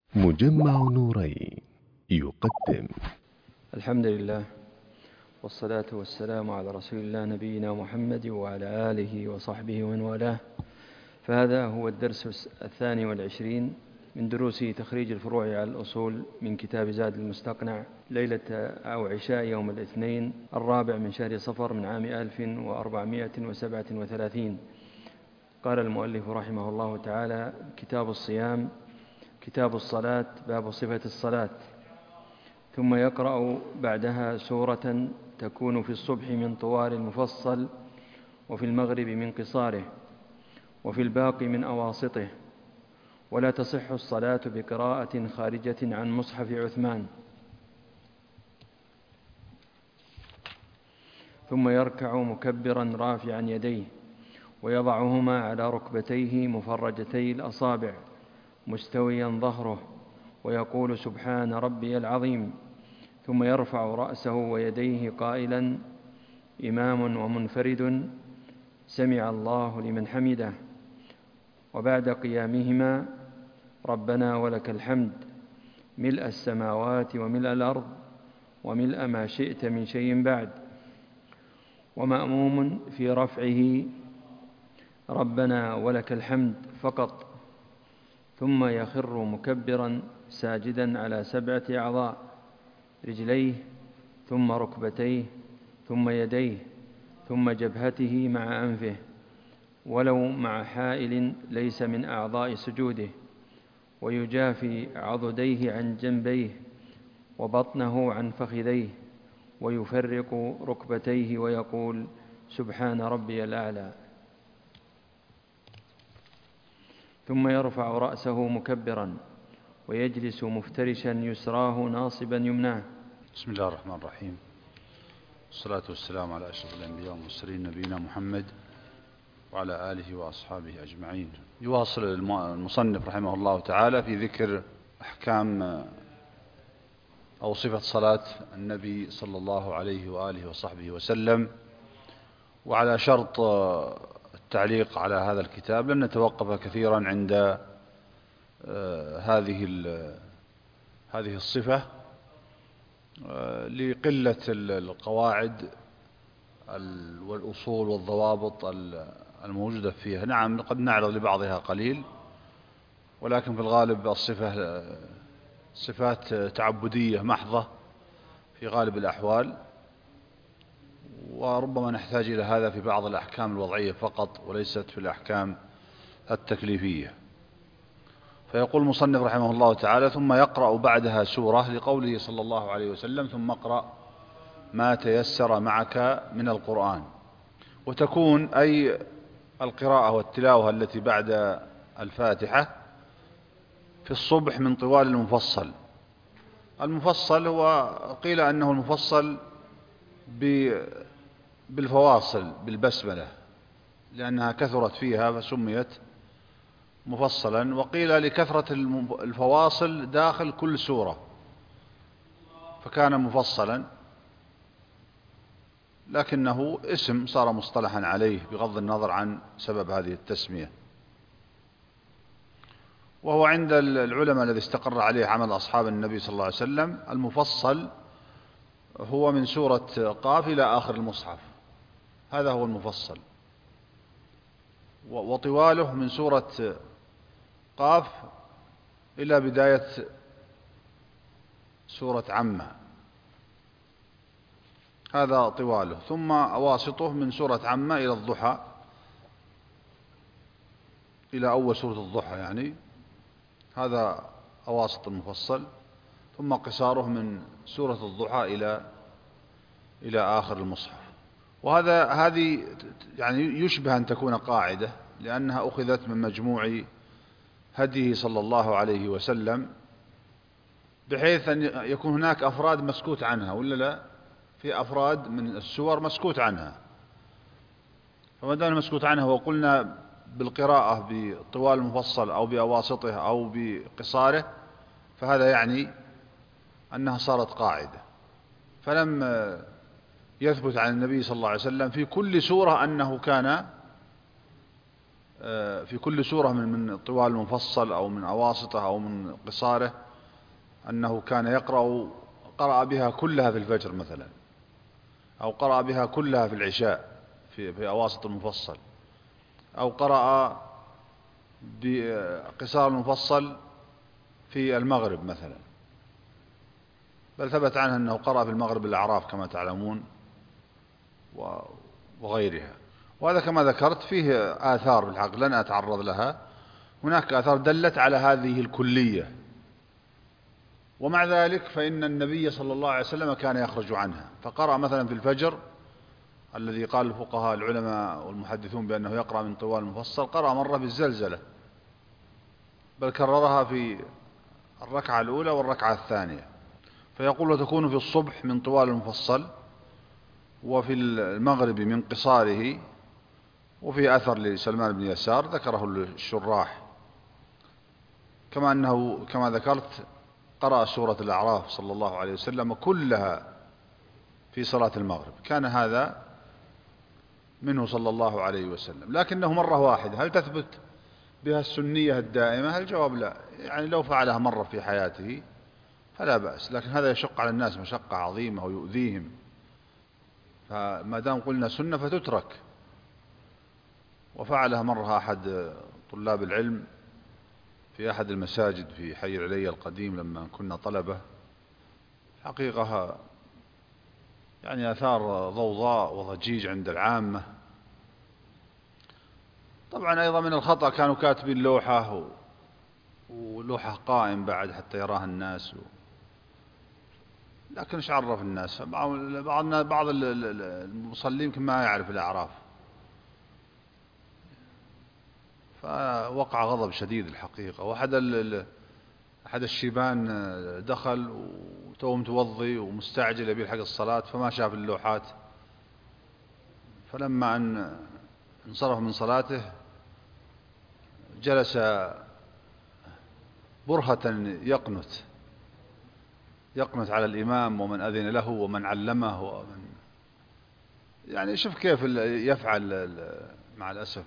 مجمع نورين يقدم. الحمد لله والصلاة والسلام على رسول الله نبينا محمد وعلى آله وصحبه ومن والاه. فهذا هو الدرس 22 من دروس تخريج الفروع على الأصول من كتاب زاد المستقنع، ليلة أو عشاء يوم الاثنين 4 من شهر صفر من عام 1437. قال المؤلف رحمه الله تعالى: كتاب الصيام. كتاب الصلاة، باب صفة الصلاة. ثم يقرأ بعدها سورة تكون في الصبح من طوال المفصل، وفي المغرب من قصاره، وفي الباقي من أواسطه. ولا تصح الصلاة بقراءة خارجة عن مصحف عثمان. ثم يركع مكبرا رافعا يديه، ويضعهما على ركبتيه مفرجتي الأصابع مستويا ظهره، ويقول: سبحان ربي العظيم. ثم يرفع رأسه ويديه قائلا: إمام ومنفرد سمع الله لمن حمده. وبعد قيامهما: ربنا ولك الحمد ملء السماوات وملء الأرض وملء ما شئت من شيء بعد. ومأموم في رفعه: ربنا ولك الحمد فقط. ثم يخر مكبرا ساجدا على 7 أعضاء: رجليه، ثم ركبتيه، ثم يديه، ثم جبهته مع أنفه، ولو مع حائل ليس من أعضاء سجوده. ويجافي عضديه عن جنبيه، وبطنه عن فخذيه، ويفرق ركبتيه ويقول: سبحان ربي الأعلى. ثم يرفع رأسه مكبرا، ويجلس مفترشا يسراه ناصبا يمناه. بسم الله الرحمن الرحيم، والصلاة والسلام على أشرف الأنبياء والمرسلين نبينا محمد وعلى آله وأصحابه أجمعين. يواصل المصنف رحمه الله تعالى في ذكر أحكام أو صفة صلاة النبي صلى الله عليه وآله وصحبه وسلم. وعلى شرط التعليق على هذا الكتاب لن نتوقف كثيرا عند هذه الصفة لقلة القواعد والأصول والضوابط الموجودة فيها. نعم، قد نعرض لبعضها قليل، ولكن في الغالب الصفة صفات تعبدية محضة في غالب الأحوال، وربما نحتاج إلى هذا في بعض الأحكام الوضعية فقط وليست في الأحكام التكليفية. فيقول المصنف رحمه الله تعالى: ثم يقرأ بعدها سورة، لقوله صلى الله عليه وسلم: ثم اقرأ ما تيسر معك من القرآن. وتكون أي القراءة والتلاوة التي بعد الفاتحة في الصبح من طوال المفصل. المفصل هو قيل أنه المفصل بالفواصل بالبسملة، لأنها كثرت فيها فسميت مفصلا، وقيل لكثرة الفواصل داخل كل سورة فكان مفصلا، لكنه اسم صار مصطلحا عليه بغض النظر عن سبب هذه التسمية. وهو عند العلماء الذي استقر عليه عمل أصحاب النبي صلى الله عليه وسلم المفصل هو من سورة قاف إلى آخر المصحف، هذا هو المفصل. وطواله من سورة قاف إلى بداية سورة عمة، هذا طواله. ثم أواسطه من سورة عمة إلى الضحى، إلى أول سورة الضحى يعني، هذا أواسط المفصل. ثم قصاره من سورة الضحى إلى آخر المصحف. هذه يعني يشبه أن تكون قاعدة، لأنها أخذت من مجموع هديه صلى الله عليه وسلم، بحيث أن يكون هناك أفراد مسكوت عنها، ولا لا؟ في أفراد من السور مسكوت عنها، فما دام مسكوت عنها وقلنا بالقراءة بطوال المفصل أو بأواسطه أو بقصاره، فهذا يعني أنها صارت قاعدة. فلم يثبت عن النبي صلى الله عليه وسلم في كل سورة أنه كان في كل سورة من طوال المفصل أو من أواسطه أو من قصاره، أنه كان قرأ بها كلها في الفجر مثلا، أو قرأ بها كلها في العشاء في أواسط المفصل، أو قرأ بقصار المفصل في المغرب مثلا، بل ثبت عنه أنه قرأ في المغرب الأعراف كما تعلمون وغيرها. وهذا كما ذكرت فيه آثار بالحق لن أتعرض لها، هناك آثار دلت على هذه الكلية، ومع ذلك فإن النبي صلى الله عليه وسلم كان يخرج عنها، فقرأ مثلا في الفجر الذي قال الفقهاء العلماء والمحدثون بأنه يقرأ من طوال المفصل، قرأ مرة بالزلزلة، بل كررها في الركعة الأولى والركعة الثانية. فيقول وتكون في الصبح من طوال المفصل، وفي المغرب من قصاره. وفي أثر لسلمان بن يسار ذكره الشراح، كما أنه كما ذكرت قرأ سورة الأعراف صلى الله عليه وسلم كلها في صلاة المغرب، كان هذا منه صلى الله عليه وسلم، لكنه مرة واحدة. هل تثبت بها السنية الدائمة؟ الجواب لا، يعني لو فعلها مرة في حياته فلا بأس، لكن هذا يشق على الناس مشقة عظيمة ويؤذيهم، فما دام قلنا سنة فتترك. وفعلها مرة أحد طلاب العلم في أحد المساجد في حي العليا القديم لما كنا طلبة، حقيقة يعني أثار ضوضاء وضجيج عند العامة. طبعا أيضا من الخطأ كانوا كاتبين لوحة ولوحة قائم بعد حتى يراها الناس لكن ايش عرف الناس؟ بعض المصلين يمكن ما يعرف الأعراف، فوقع غضب شديد الحقيقة. أحد الشيبان دخل وتوه متوضي ومستعجل يبي يلحق الصلاة، فما شاف اللوحات، فلما أن انصرف من صلاته جلس برهة يقنت على الإمام ومن أذن له ومن علمه يعني شوف كيف يفعل مع الأسف.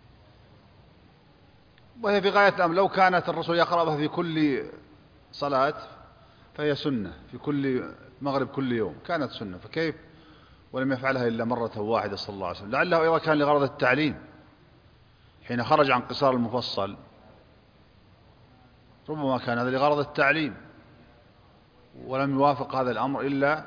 وهي في غاية الأمر، لو كانت الرسول يقرأ بها في كل صلاة فهي سنة، في كل مغرب كل يوم كانت سنة، فكيف ولم يفعلها إلا مرة واحدة صلى الله عليه وسلم؟ لعله أيضا كان لغرض التعليم، حين خرج عن قصار المفصل ربما كان هذا لغرض التعليم، ولم يوافق هذا الأمر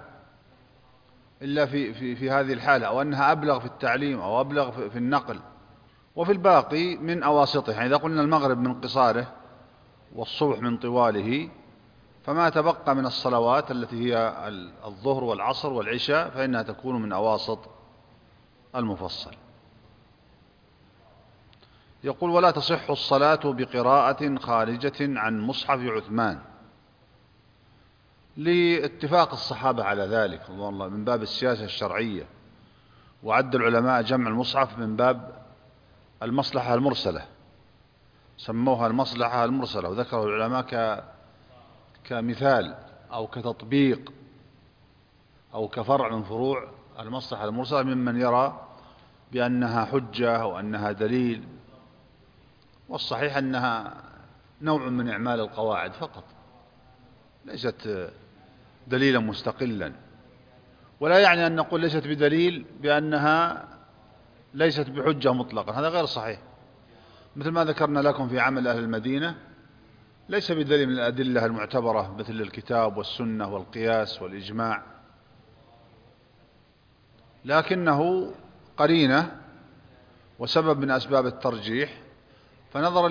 إلا في هذه الحالة، أو أنها أبلغ في التعليم أو أبلغ في النقل. وفي الباقي من أواسطه، يعني إذا قلنا المغرب من قصاره والصبح من طواله، فما تبقى من الصلوات التي هي الظهر والعصر والعشاء فإنها تكون من أواسط المفصل. يقول ولا تصح الصلاة بقراءة خارجة عن مصحف عثمان، لاتفاق الصحابة على ذلك رضوان الله من باب السياسة الشرعية، وعد العلماء جمع المصحف من باب المصلحة المرسلة، سموها المصلحة المرسلة، وذكروا العلماء كمثال أو كتطبيق أو كفرع من فروع المصلحة المرسلة، ممن يرى بأنها حجة أو أنها دليل، والصحيح أنها نوع من إعمال القواعد فقط، ليست دليلا مستقلا. ولا يعني أن نقول ليست بدليل بأنها ليست بحجة مطلقا، هذا غير صحيح. مثل ما ذكرنا لكم في عمل أهل المدينة ليس بدليل من الأدلة المعتبرة مثل الكتاب والسنة والقياس والإجماع، لكنه قرينة وسبب من أسباب الترجيح. فنظرا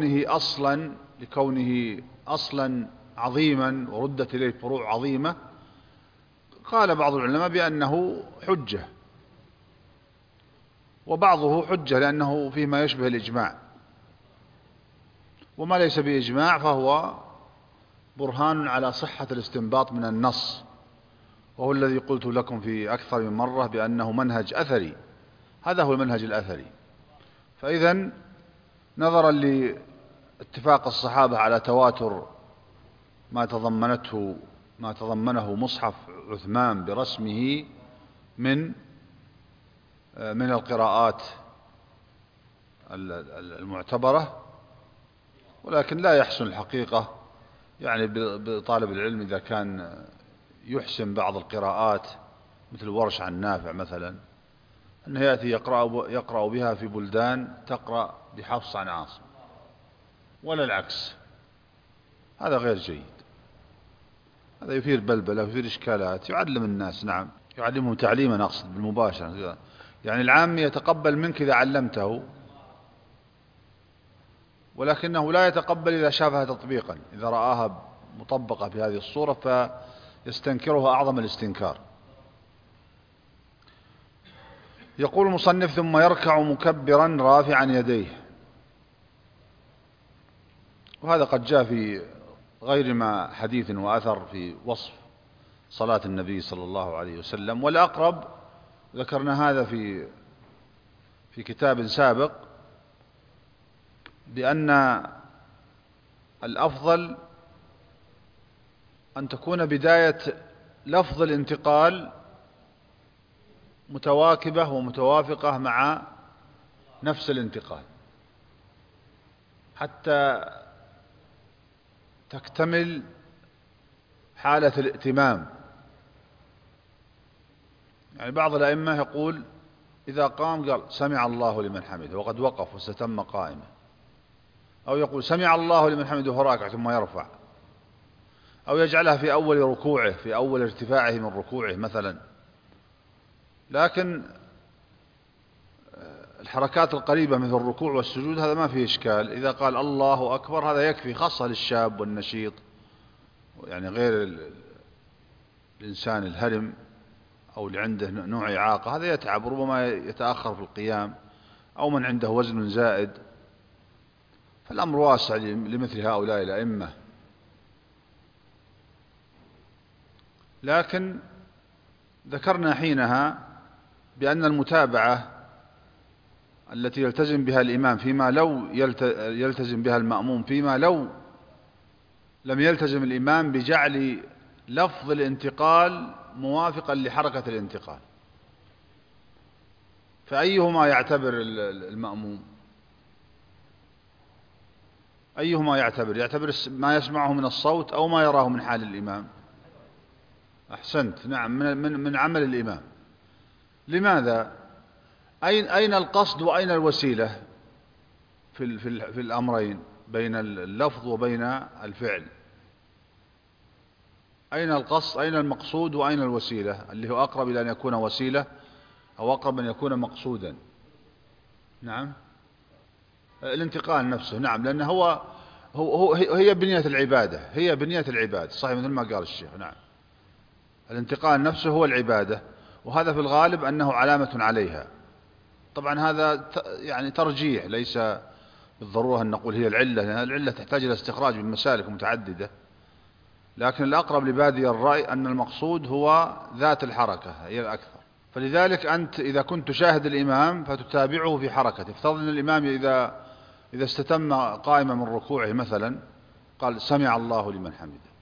لكونه أصلا عظيما وردت إليه فروع عظيمة، قال بعض العلماء بأنه حجة، وبعضه حجة لأنه فيما يشبه الإجماع، وما ليس بإجماع فهو برهان على صحة الاستنباط من النص، وهو الذي قلت لكم في أكثر من مرة بأنه منهج أثري، هذا هو المنهج الأثري. فإذا نظرا لاتفاق الصحابة على تواتر ما تضمنه مصحف عثمان برسمه من القراءات المعتبرة، ولكن لا يحسن الحقيقة يعني بطالب العلم إذا كان يحسن بعض القراءات مثل ورش عن نافع مثلا، أنه يأتي يقرأ بها في بلدان تقرأ بحفص عن عاصم، ولا العكس. هذا غير جيد، هذا يثير بلبلة ويثير إشكالات. يعلم الناس، نعم، يعلمهم تعليما، أقصد بالمباشرة. يعني العام يتقبل منك إذا علمته، ولكنه لا يتقبل إذا شافها تطبيقا، إذا رآها مطبقة بهذه الصورة فيستنكرها أعظم الاستنكار. يقول المصنف: ثم يركع مكبرا رافعا يديه. وهذا قد جاء في غير ما حديث وأثر في وصف صلاة النبي صلى الله عليه وسلم. والأقرب، ذكرنا هذا في كتاب سابق، بأن الأفضل أن تكون بداية لفظ الانتقال متواكبة ومتوافقة مع نفس الانتقال حتى تكتمل حالة الائتمام. يعني بعض الأئمة يقول إذا قام قال سمع الله لمن حمده وقد وقف واستتم قائمة، أو يقول سمع الله لمن حمده وهو راكع ثم يرفع، أو يجعلها في أول ركوعه، في أول ارتفاعه من ركوعه مثلا. لكن الحركات القريبة مثل الركوع والسجود هذا ما فيه إشكال. إذا قال الله أكبر هذا يكفي، خاصة للشاب والنشيط، يعني غير الإنسان الهرم أو اللي عنده نوع إعاقة، هذا يتعب، ربما يتأخر في القيام، أو من عنده وزن زائد. فالأمر واسع لمثل هؤلاء الأئمة. لكن ذكرنا حينها بأن المتابعة التي يلتزم بها الإمام فيما لو يلتزم بها المأموم فيما لو لم يلتزم الإمام بجعل لفظ الانتقال موافقا لحركة الانتقال. فأيهما يعتبر المأموم؟ أيهما يعتبر ما يسمعه من الصوت أو ما يراه من حال الإمام؟ أحسنت، نعم، من عمل الإمام. لماذا؟ أين القصد وأين الوسيلة في الأمرين، بين اللفظ وبين الفعل؟ أين القصد، أين المقصود وأين الوسيلة، اللي هو أقرب إلى أن يكون وسيلة أو أقرب أن يكون مقصودا؟ نعم، الانتقال نفسه، نعم، لأنه هي بنية العبادة، هي بنية العبادة، صحيح، مثل ما قال الشيخ. نعم، الانتقال نفسه هو العبادة، وهذا في الغالب أنه علامة عليها. طبعا هذا يعني ترجيح، ليس بالضرورة أن نقول هي العلة، لأن العلة تحتاج إلى استخراج من مسالك متعددة. لكن الأقرب لبادي الرأي أن المقصود هو ذات الحركة، هي الأكثر. فلذلك أنت إذا كنت تشاهد الإمام فتتابعه في حركته. افترض أن الإمام إذا استتم قائما من ركوعه مثلا قال سمع الله لمن حمده،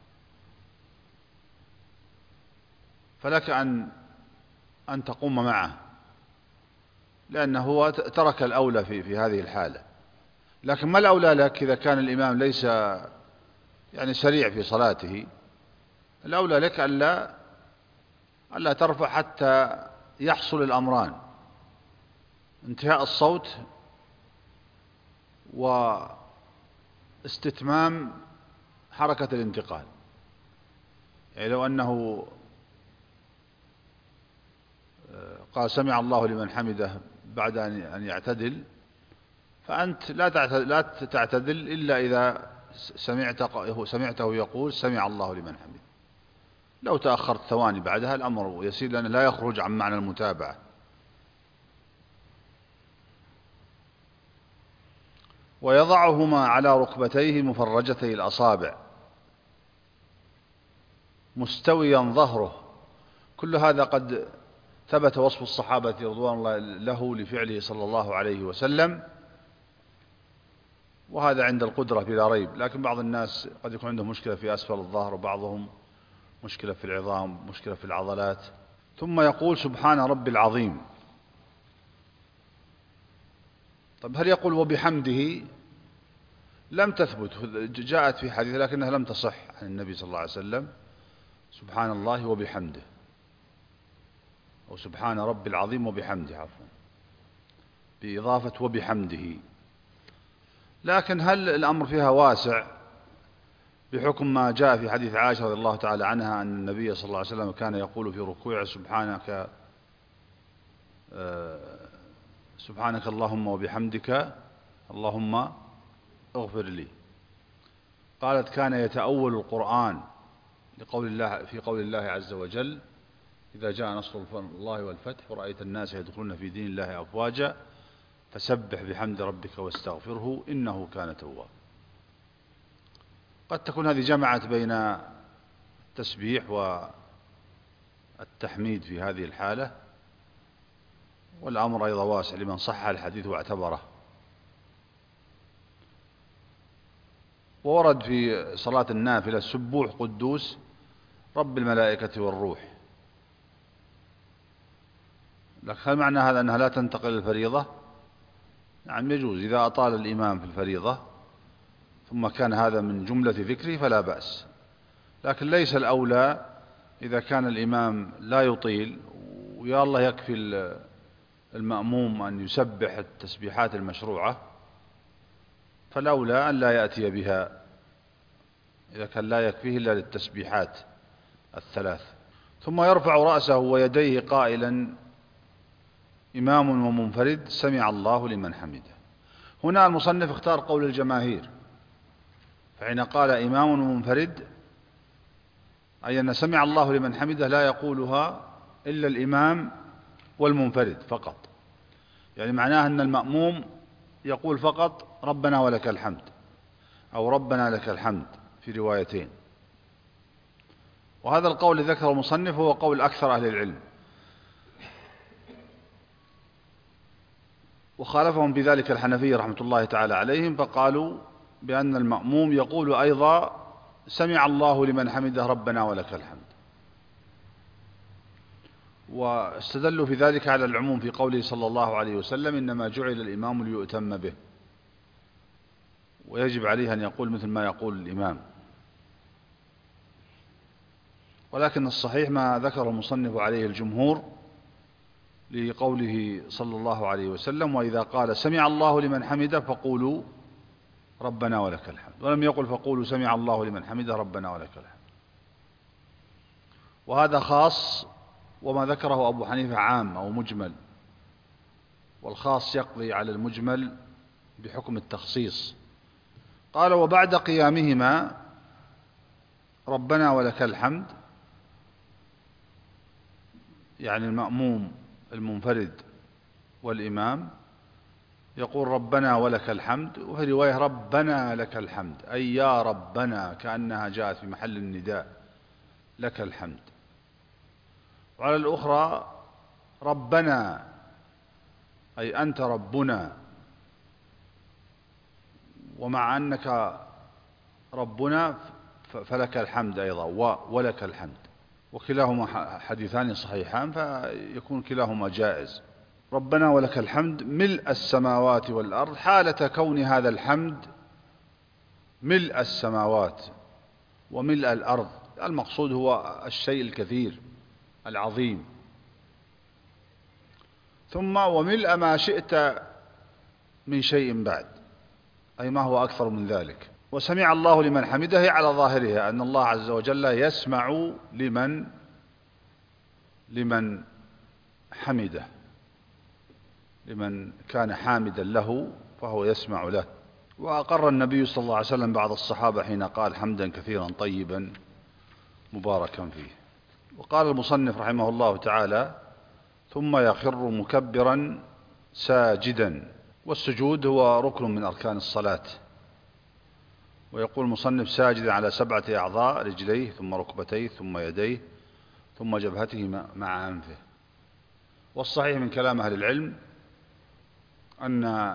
فلك أن تقوم معه، لأنه هو ترك الأولى في هذه الحالة. لكن ما الأولى لك إذا كان الإمام ليس يعني سريع في صلاته؟ الأولى لك ألا ترفع حتى يحصل الأمران: انتهاء الصوت واستتمام حركة الانتقال. يعني لو أنه قال سمع الله لمن حمده بعد أن يعتدل، فأنت لا تعتدل إلا إذا سمعته يقول سمع الله لمن حمده. لو تأخرت ثواني بعدها الأمر يسير، لأنه لا يخرج عن معنى المتابعة. ويضعهما على ركبتيه مفرجتي الأصابع مستويا ظهره. كل هذا قد ثبت وصف الصحابة رضوان الله له لفعله صلى الله عليه وسلم، وهذا عند القدرة بلا ريب. لكن بعض الناس قد يكون عندهم مشكلة في أسفل الظهر، وبعضهم مشكلة في العظام، مشكلة في العضلات. ثم يقول سبحان ربي العظيم. طب هل يقول وبحمده؟ لم تثبت، جاءت في حديث لكنها لم تصح عن النبي صلى الله عليه وسلم سبحان الله وبحمده، أو سبحان رب العظيم وبحمده عفوا، بإضافة وبحمده. لكن هل الأمر فيها واسع بحكم ما جاء في حديث عائشة رضي الله تعالى عنها أن النبي صلى الله عليه وسلم كان يقول في ركوعه سبحانك اللهم وبحمدك اللهم اغفر لي. قالت كان يتأول القرآن لقول الله في قول الله عز وجل إذا جاء نصر الله والفتح ورأيت الناس يدخلون في دين الله أفواجا فسبح بحمد ربك واستغفره إنه كان توابا. قد تكون هذه جمعت بين التسبيح والتحميد في هذه الحالة، والأمر أيضا واسع لمن صح الحديث واعتبره. وورد في صلاة النافلة سبوح قدوس رب الملائكة والروح. لكن هل معنى هذا أنها لا تنتقل الفريضة؟ نعم يجوز إذا أطال الإمام في الفريضة ثم كان هذا من جملة ذكره فلا بأس، لكن ليس الأولى إذا كان الإمام لا يطيل ويا الله يكفي المأموم أن يسبح التسبيحات المشروعة، فالأولى أن لا يأتي بها إذا كان لا يكفيه إلا للتسبيحات الثلاث. ثم يرفع رأسه ويديه قائلا إمام ومنفرد سمع الله لمن حمده. هنا المصنف اختار قول الجماهير، فحين قال إمام ومنفرد أي أن سمع الله لمن حمده لا يقولها إلا الإمام والمنفرد فقط، يعني معناه أن المأموم يقول فقط ربنا ولك الحمد أو ربنا لك الحمد في روايتين. وهذا القول الذي ذكره المصنف هو قول أكثر أهل العلم، وخالفهم بذلك الحنفية رحمة الله تعالى عليهم، فقالوا بأن المأموم يقول أيضا سمع الله لمن حمده ربنا ولك الحمد، واستدلوا في ذلك على العموم في قوله صلى الله عليه وسلم إنما جعل الإمام ليؤتم به، ويجب عليه أن يقول مثل ما يقول الإمام. ولكن الصحيح ما ذكر المصنف عليه الجمهور لقوله صلى الله عليه وسلم وإذا قال سمع الله لمن حمده فقولوا ربنا ولك الحمد، ولم يقل فقولوا سمع الله لمن حمده ربنا ولك الحمد. وهذا خاص، وما ذكره أبو حنيفة عام أو مجمل، والخاص يقضي على المجمل بحكم التخصيص. قال وبعد قيامهما ربنا ولك الحمد، يعني المأموم المنفرد والإمام يقول ربنا ولك الحمد، وفي رواية ربنا لك الحمد أي يا ربنا، كأنها جاءت في محل النداء لك الحمد. وعلى الأخرى ربنا أي أنت ربنا، ومع أنك ربنا فلك الحمد أيضا ولك الحمد، وكلاهما حديثان صحيحان فيكون كلاهما جائز. ربنا ولك الحمد ملء السماوات والأرض، حالة كون هذا الحمد ملء السماوات وملء الأرض، المقصود هو الشيء الكثير العظيم. ثم وملء ما شئت من شيء بعد، أي ما هو أكثر من ذلك. وسمع الله لمن حمده على ظاهرها أن الله عز وجل يسمع لمن حمده، لمن كان حامدا له فهو يسمع له. وأقر النبي صلى الله عليه وسلم بعض الصحابة حين قال حمدا كثيرا طيبا مباركا فيه. وقال المصنف رحمه الله تعالى ثم يخر مكبرا ساجدا، والسجود هو ركن من أركان الصلاة. ويقول المصنف ساجدا على 7 أعضاء، رجليه ثم ركبتيه ثم يديه ثم جبهته مع أنفه. والصحيح من كلام أهل العلم أن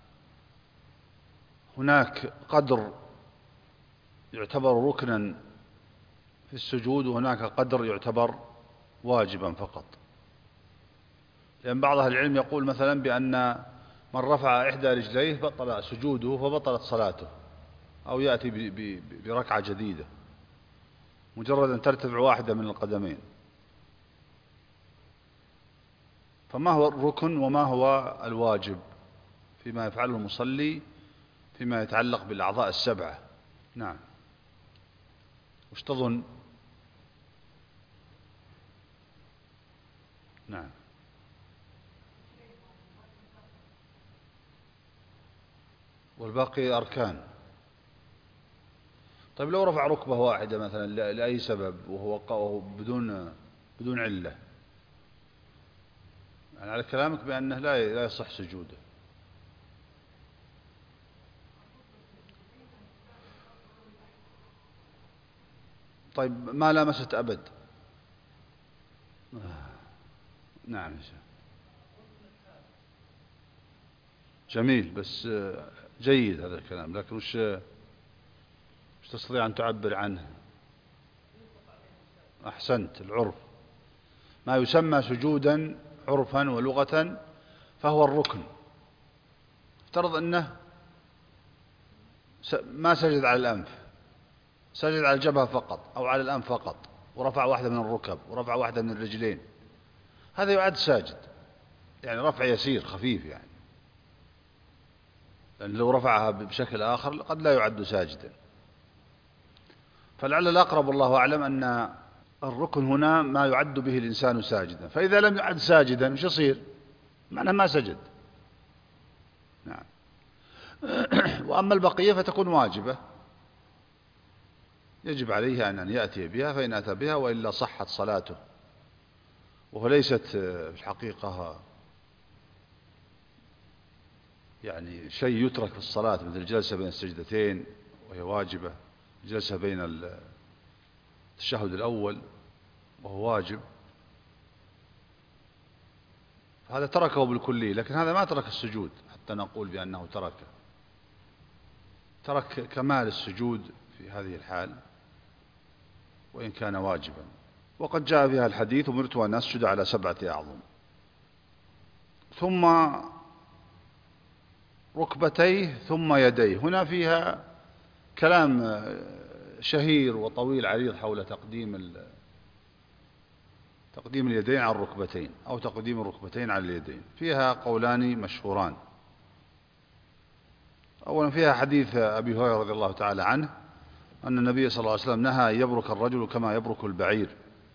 هناك قدر يعتبر ركنا في السجود وهناك قدر يعتبر واجبا فقط، لأن بعض أهل العلم يقول مثلا بأن من رفع إحدى رجليه بطل سجوده فبطلت صلاته، أو يأتي بركعة جديدة مجرد أن ترتفع واحدة من القدمين. فما هو الركن وما هو الواجب فيما يفعله المصلي فيما يتعلق بالأعضاء السبعة؟ نعم، وش تظن؟ نعم، والباقي أركان. طيب لو رفع ركبة واحدة مثلا لأي سبب وهو بدون علة، يعني على كلامك بأنه لا يصح سجوده. طيب ما لامست أبد؟ نعم يا شيخ، جميل، بس جيد هذا الكلام، لكن وش تستطيع أن تعبر عنه؟ أحسنت، العرف. ما يسمى سجودا عرفا ولغة فهو الركن. افترض أنه ما سجد على الأنف، سجد على الجبهة فقط أو على الأنف فقط، ورفع واحدة من الركب ورفع واحدة من الرجلين، هذا يعد ساجد، يعني رفع يسير خفيف يعني، لأن لو رفعها بشكل آخر قد لا يعد ساجدا. فلعل الأقرب والله أعلم أن الركن هنا ما يعد به الإنسان ساجدا، فإذا لم يعد ساجدا وش يصير؟ معناه ما سجد. نعم. وأما البقية فتكون واجبة، يجب عليه أن يأتي بها، فإن أتى بها وإلا صحت صلاته. وليست في الحقيقة يعني شيء يترك في الصلاة مثل الجلسة بين السجدتين وهي واجبة، الجلسة بين التشهد الأول وهو واجب، هذا تركه بالكلية، لكن هذا ما ترك السجود حتى نقول بأنه ترك كمال السجود في هذه الحال وإن كان واجبا. وقد جاء فيها الحديث: أمرت أن أسجد على 7 أعظم. ثم ركبتيه ثم يديه. هنا فيها كلام شهير وطويل عريض حول تقديم اليدين على الركبتين أو تقديم الركبتين على اليدين. فيها قولان مشهوران. أولا فيها حديث أبي هريرة رضي الله تعالى عنه أن النبي صلى الله عليه وسلم نهى أن يبرك الرجل كما يبرك البعير،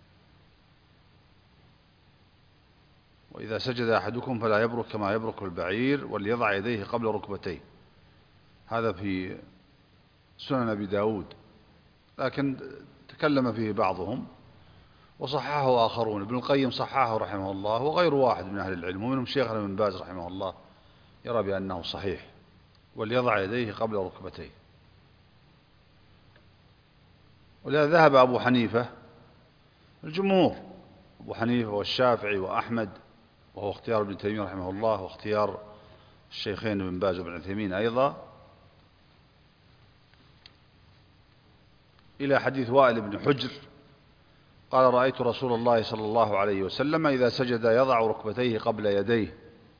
وإذا سجد أحدكم فلا يبرك كما يبرك البعير وليضع يديه قبل ركبتيه. هذا في سنن أبي داود، لكن تكلم فيه بعضهم وصححه آخرون. ابن القيم صححه رحمه الله وغير واحد من أهل العلم، ومنهم شيخنا ابن باز رحمه الله يرى بأنه صحيح، وليضع يديه قبل ركبتيه. ولذا ذهب أبو حنيفة، الجمهور أبو حنيفة والشافعي وأحمد، وهو اختيار ابن تيمية رحمه الله واختيار الشيخين ابن باز وابن عثيمين أيضا، إلى حديث وائل بن حجر قال: رأيت رسول الله صلى الله عليه وسلم إذا سجد يضع ركبتيه قبل يديه،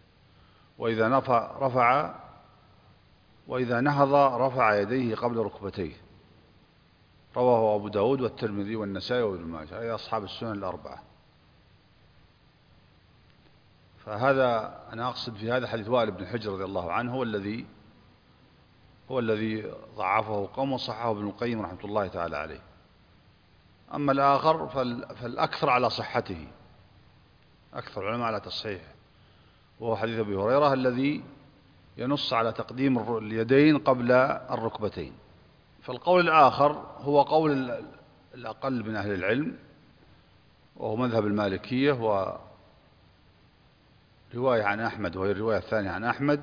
وإذا نهض رفع يديه قبل ركبتيه. رواه أبو داود والترمذي والنسائي وابن ماجه، أي أصحاب السنن الأربعة. فهذا أنا أقصد في هذا حديث وائل بن حجر رضي الله عنه هو الذي ضعفه قوم وصححه ابن القيم رحمة الله تعالى عليه. أما الآخر فالأكثر على صحته، أكثر العلماء على تصحيحه، وهو حديث أبي هريرة الذي ينص على تقديم اليدين قبل الركبتين. فالقول الآخر هو قول الأقل من أهل العلم، وهو مذهب المالكية، ورواية عن أحمد، وهي الرواية الثانية عن أحمد،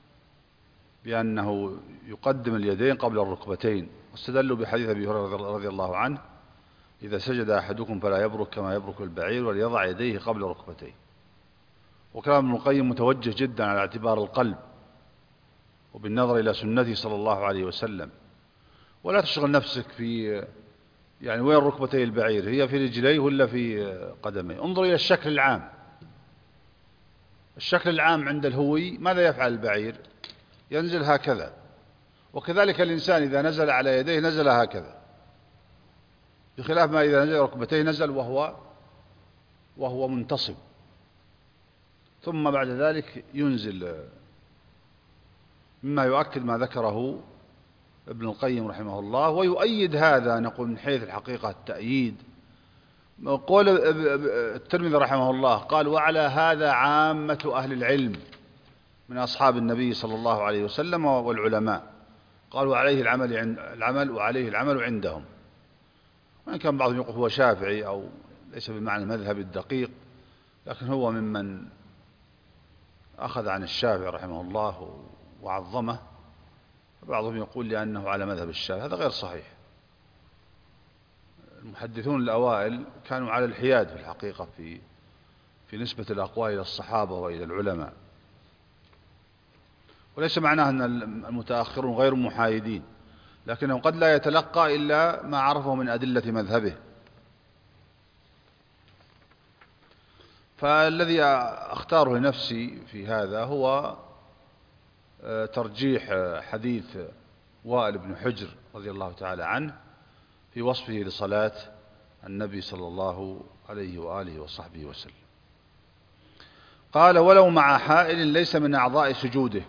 بأنه يقدم اليدين قبل الركبتين، واستدلوا بحديث أبي هريرة رضي الله عنه: إذا سجد أحدكم فلا يبرك كما يبرك البعير وليضع يديه قبل ركبتيه. وكلام ابن القيم متوجه جدا على اعتبار القلب وبالنظر إلى سنته صلى الله عليه وسلم، ولا تشغل نفسك في يعني وين ركبتي البعير، هي في رجليه ولا في قدميه. انظر إلى الشكل العام، الشكل العام عند الهوي ماذا يفعل البعير؟ ينزل هكذا، وكذلك الإنسان إذا نزل على يديه نزل هكذا، بخلاف ما إذا نزل ركبتيه نزل وهو منتصب، ثم بعد ذلك ينزل، مما يؤكد ما ذكره ابن القيم رحمه الله. ويؤيد هذا نقول من حيث الحقيقة التأييد قول الترمذي رحمه الله قال: وعلى هذا عامة أهل العلم من أصحاب النبي صلى الله عليه وسلم والعلماء، قالوا عليه العمل وعليه العمل عندهم. وإن كان بعضهم يقول هو شافعي أو ليس بمعنى المذهب الدقيق، لكن هو ممن أخذ عن الشافعي رحمه الله وعظمه. بعضهم يقول لأنه على مذهب الشافعي، هذا غير صحيح. المحدثون الأوائل كانوا على الحياد في الحقيقة في نسبة الأقوال إلى الصحابة وإلى العلماء، وليس معناه أن المتأخرون غير محايدين، لكنه قد لا يتلقى إلا ما عرفه من أدلة مذهبه. فالذي أختاره لنفسي في هذا هو ترجيح حديث وائل بن حجر رضي الله تعالى عنه في وصفه لصلاة النبي صلى الله عليه وآله وصحبه وسلم. قال: ولو مع حائل ليس من أعضاء سجوده،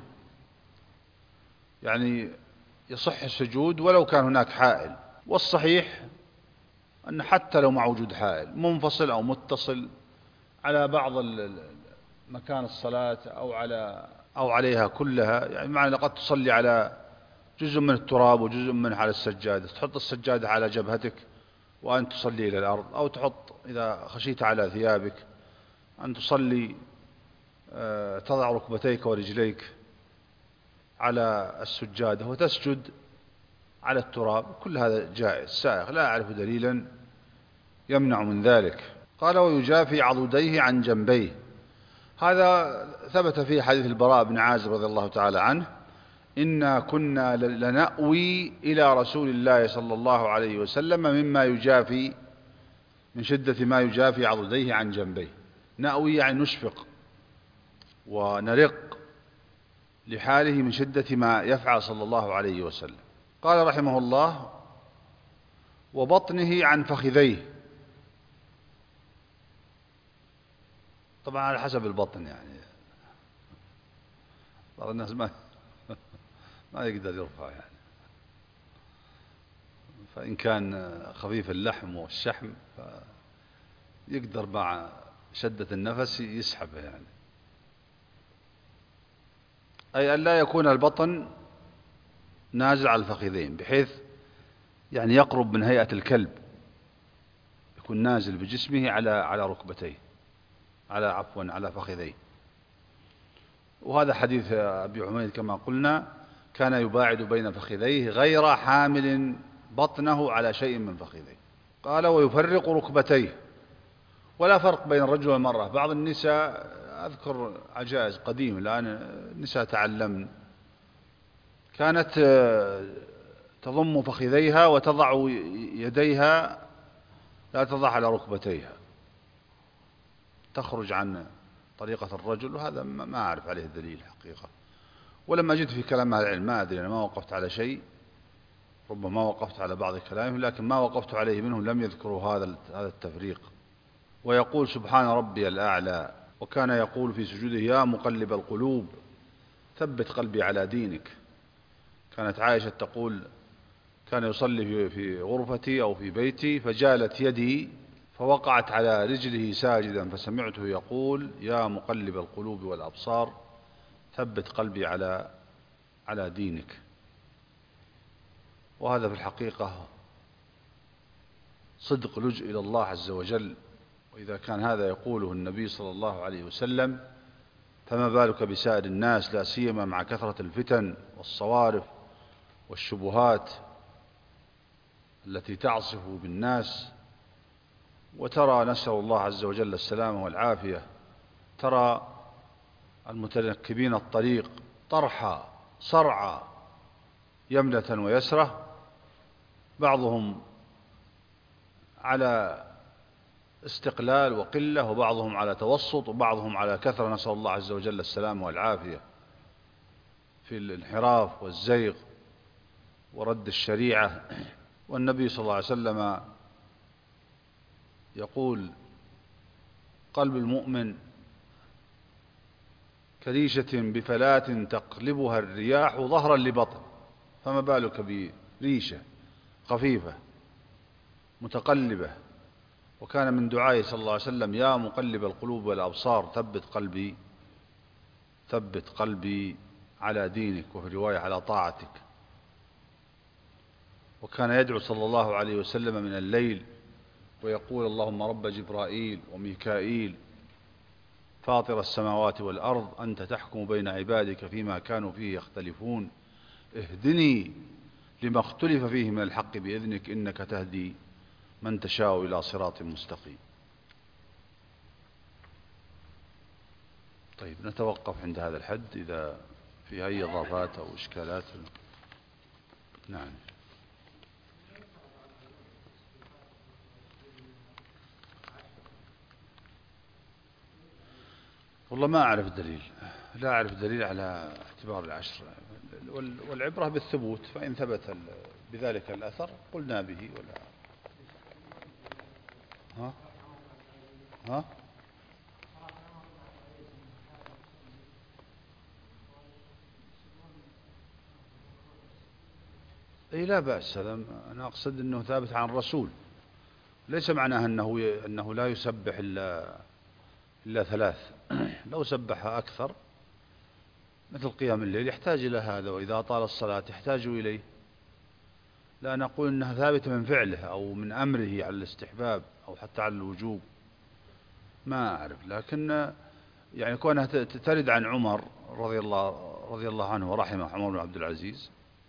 يعني يصح السجود ولو كان هناك حائل. والصحيح أن حتى لو مع وجود حائل منفصل أو متصل على بعض مكان الصلاة أو عليها كلها، يعني معنى قد تصلي على جزء من التراب وجزء منه على السجادة، تحط السجادة على جبهتك وأن تصلي إلى الأرض، أو تحط إذا خشيت على ثيابك أن تصلي تضع ركبتيك ورجليك على السجادة وتسجد على التراب، كل هذا جائز سائغ، لا أعرف دليلا يمنع من ذلك. قال: ويجافي عضديه عن جنبيه. هذا ثبت في حديث البراء بن عازب رضي الله تعالى عنه: إنا كنا لنأوي إلى رسول الله صلى الله عليه وسلم مما يجافي، من شدة ما يجافي عضديه عن جنبيه. نأوي يعني نشفق ونرق لحاله من شدة ما يفعل صلى الله عليه وسلم. قال رحمه الله: وبطنه عن فخذيه. طبعا على حسب البطن، يعني بعض الناس ما يقدر يرفع، يعني فإن كان خفيف اللحم والشحم فيقدر مع شدة النفس يسحبه، يعني أي أن لا يكون البطن نازل على الفخذين بحيث يعني يقرب من هيئة الكلب، يكون نازل بجسمه على ركبتيه، على فخذيه. وهذا حديث أبي حميد كما قلنا كان يباعد بين فخذيه غير حامل بطنه على شيء من فخذيه. قال: ويفرق ركبتيه. ولا فرق بين الرجل والمرأة. بعض النساء، أذكر عجائز قديم الآن النساء تعلمن، كانت تضم فخذيها وتضع يديها لا تضع على ركبتيها، تخرج عن طريقة الرجل، وهذا ما أعرف عليه الدليل حقيقة. ولما جئت في كلام أهل العلم ما أدري، أنا ما وقفت على شيء، ربما وقفت على بعض كلامهم لكن ما وقفت عليه منهم لم يذكروا هذا التفريق. ويقول: سبحان ربي الأعلى. وكان يقول في سجوده: يا مقلب القلوب ثبت قلبي على دينك. كانت عائشة تقول: كان يصلي في غرفتي أو في بيتي فجالت يدي فوقعت على رجله ساجدا فسمعته يقول: يا مقلب القلوب والأبصار ثبت قلبي على دينك. وهذا في الحقيقة صدق لجء إلى الله عز وجل. وإذا كان هذا يقوله النبي صلى الله عليه وسلم فما بالك بسائر الناس، لا سيما مع كثرة الفتن والصوارف والشبهات التي تعصف بالناس. وترى، نسأل الله عز وجل السلامة والعافية، ترى المتنكبين الطريق طرحا صرعا يمنة ويسرة، بعضهم على استقلال وقلة، وبعضهم على توسط، وبعضهم على كثرة، نسأل الله عز وجل السلام والعافية، في الانحراف والزيغ ورد الشريعة. والنبي صلى الله عليه وسلم يقول: قلب المؤمن كريشة بفلاة تقلبها الرياح ظهرا لبطن، فما بالك بريشة خفيفة متقلبة. وكان من دعائه صلى الله عليه وسلم: يا مقلب القلوب والأبصار ثبت قلبي على دينك، وفي رواية على طاعتك. وكان يدعو صلى الله عليه وسلم من الليل ويقول: اللهم رب جبرائيل وميكائيل فاطر السماوات والأرض، أنت تحكم بين عبادك فيما كانوا فيه يختلفون، اهدني لما اختلف فيه من الحق بإذنك، إنك تهدي من تشاء إلى صراط مستقيم. طيب، نتوقف عند هذا الحد. إذا في أي إضافات أو إشكالات. نعم. والله ما أعرف دليل، لا أعرف دليل على اعتبار العشر، والعبرة بالثبوت، فإن ثبت بذلك الأثر قلنا به. ولا ها أي لا بأس. هذا أنا أقصد أنه ثابت عن الرسول، ليس معناه أنه لا يسبح إلا ثلاث. لو سبح أكثر مثل قيام الليل يحتاج إلى هذا، وإذا طال الصلاة يحتاج إليه. لا نقول أنها ثابتة من فعله أو من أمره على الاستحباب أو حتى على الوجوب، ما أعرف. لكن يعني كونها ترد عن عمر رضي الله عنه ورحمه، عمر بن عبد العزيز،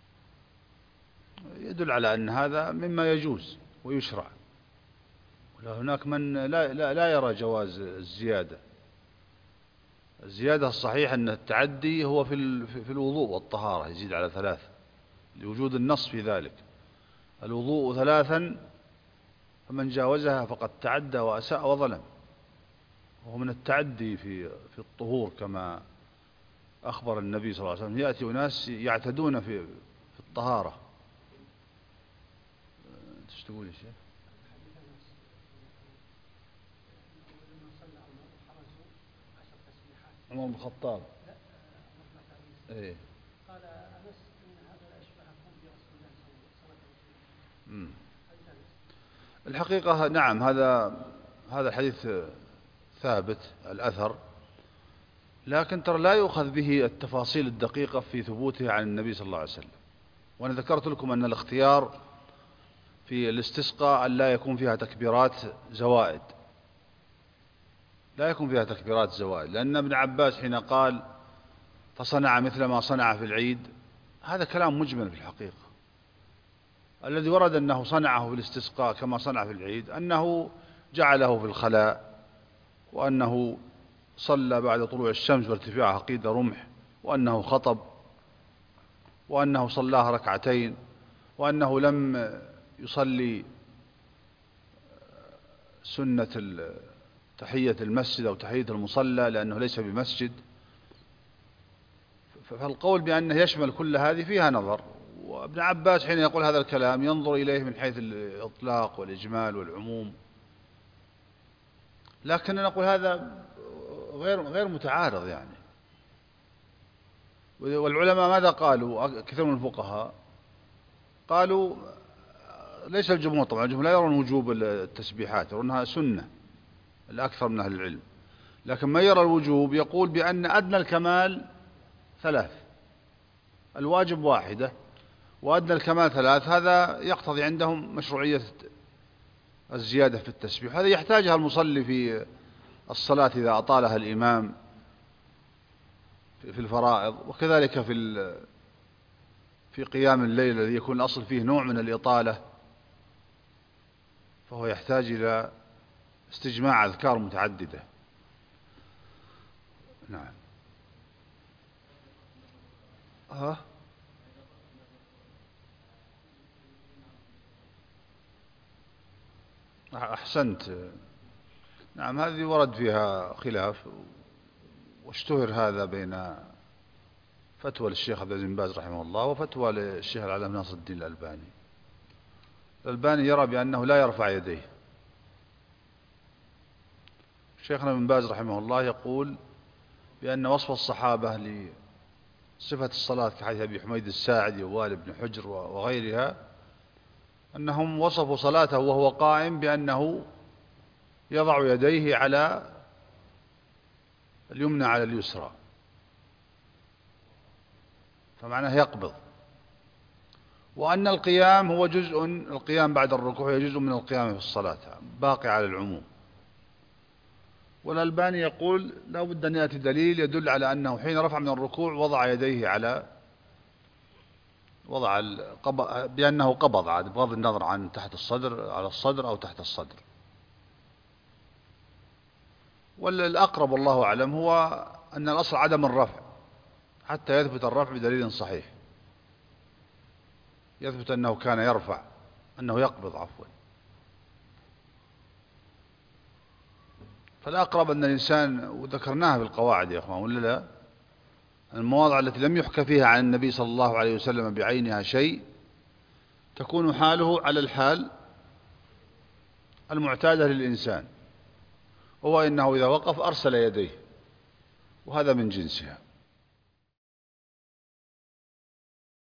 يدل على أن هذا مما يجوز ويشرع. ولا هناك من لا يرى جواز الزيادة. الزيادة الصحيح أن التعدي هو في الوضوء والطهارة، يزيد على ثلاث لوجود النص في ذلك. الوضوء ثلاثا، فمن جاوزها فقد تعدى وأساء وظلم، وهو من التعدي في الطهور، كما أخبر النبي صلى الله عليه وسلم: يأتي أناس يعتدون في الطهارة. ايش تقول يا شيخ؟ عمر بن الخطاب قال أنس إن هذا لا يشبهكم برسول الله صلى الله عليه وسلم. الحقيقة نعم، هذا الحديث ثابت الأثر، لكن ترى لا يؤخذ به التفاصيل الدقيقة في ثبوته عن النبي صلى الله عليه وسلم. وأنا ذكرت لكم أن الاختيار في الاستسقاء أن لا يكون فيها تكبيرات زوائد، لا يكون فيها تكبيرات زوائد، لأن ابن عباس حين قال: فصنع مثل ما صنع في العيد، هذا كلام مجمل في الحقيقة. الذي ورد أنه صنعه في الاستسقاء كما صنع في العيد أنه جعله في الخلاء، وأنه صلى بعد طلوع الشمس وارتفاعها قيد رمح، وأنه خطب، وأنه صلاه ركعتين، وأنه لم يصلي سنة تحية المسجد أو تحية المصلى لأنه ليس بمسجد. فالقول بأنه يشمل كل هذه فيها نظر. وابن عباس حين يقول هذا الكلام ينظر إليه من حيث الإطلاق والإجمال والعموم، لكن نقول هذا غير متعارض يعني. والعلماء ماذا قالوا؟ كثير من الفقهاء قالوا، ليس الجمهور طبعا، الجمهور لا يرون وجوب التسبيحات، يرونها سنة الأكثر من أهل العلم، لكن من يرى الوجوب يقول بأن أدنى الكمال ثلاث، الواجب واحدة وأدنى الكمال ثلاث. هذا يقتضي عندهم مشروعية الزيادة في التسبيح. هذا يحتاجها المصلي في الصلاة إذا أطالها الإمام في الفرائض، وكذلك في قيام الليل الذي يكون الأصل فيه نوع من الإطالة، فهو يحتاج إلى استجماع أذكار متعددة. نعم. أحسنت. نعم، هذه ورد فيها خلاف، واشتهر هذا بين فتوى للشيخ عبد العزيز بن باز رحمه الله وفتوى للشيخ العلامة ناصر الدين الألباني. الألباني يرى بأنه لا يرفع يديه. شيخنا ابن باز رحمه الله يقول بأن وصف الصحابة لصفة الصلاة كحديث أبي حميد الساعدي ووائل بن حجر وغيرها أنهم وصفوا صلاته وهو قائم بأنه يضع يديه على اليمنى على اليسرى، فمعناه يقبض، وأن القيام هو جزء، القيام بعد الركوع هي جزء من القيام في الصلاة باقي على العموم. والألباني يقول لا بد أن يأتي دليل يدل على أنه حين رفع من الركوع وضع يديه على بأنه قبض عاد بغض النظر عن تحت الصدر على الصدر أو تحت الصدر. والأقرب والله أعلم هو أن الأصل عدم الرفع حتى يثبت الرفع بدليل صحيح يثبت أنه كان يرفع، أنه يقبض عفوا. فالأقرب أن الإنسان، وذكرناها في القواعد يا أخوان ولا لا، المواضع التي لم يحكى فيها عن النبي صلى الله عليه وسلم بعينها شيء تكون حاله على الحال المعتادة للإنسان، هو إنه إذا وقف أرسل يديه، وهذا من جنسها.